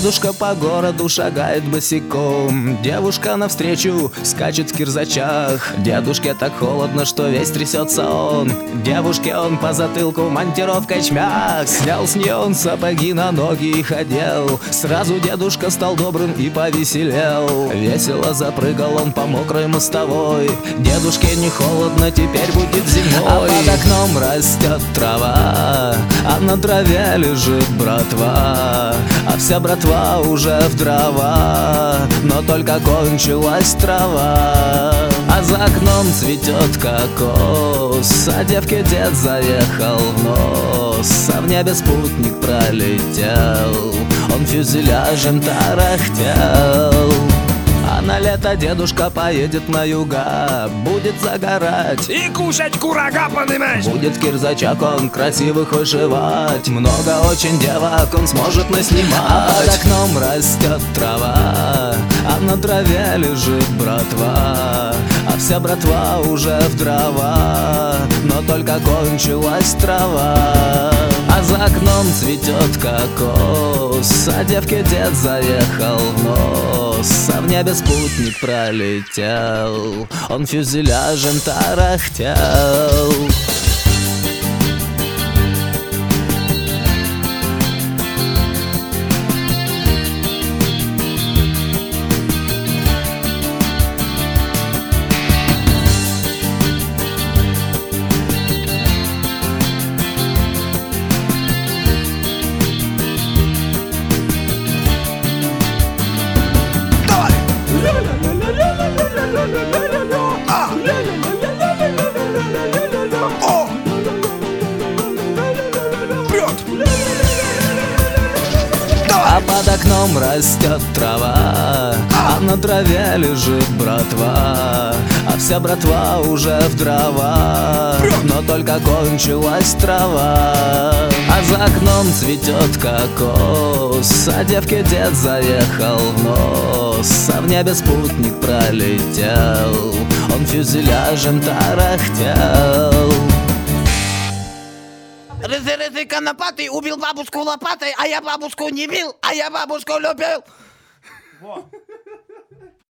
Дедушка по городу шагает босиком, девушка навстречу скачет в кирзачах. Дедушке так холодно, что весь трясется он, девушке он по затылку монтировкой чмях. Снял с нее он сапоги, на ноги их одел. Сразу дедушка стал добрым и повеселел. Весело запрыгал он по мокрой мостовой. Дедушке не холодно, теперь будет зимой. А под окном растет трава, а на траве лежит братва, а вся братва уже в дрова, но только кончилась трава. А за окном цветет кокос, а девке дед заехал в нос. А в небе спутник пролетел, он фюзеляжем тарахтел. А на лето дедушка поедет на юга, будет загорать и кушать курага, понимаешь? Будет кирзачок он красивых вышивать, много очень девок он сможет наснимать. А под окном растет трава, а на траве лежит братва, а вся братва уже в дрова, но только кончилась трава. А за окном цветет кокос, а девке дед заехал в нос. А в небе спутник пролетел, он фюзеляжем тарахтел. А под окном растет трава, а на траве лежит братва, а вся братва уже в дрова, но только кончилась трава. А за окном цветет кокос, а девке дед заехал в нос. А в небе спутник пролетел, он фюзеляжем тарахтел. Рыжий конопатый убил бабушку лопатой, а я бабушку не бил, а я бабушку любил. Во.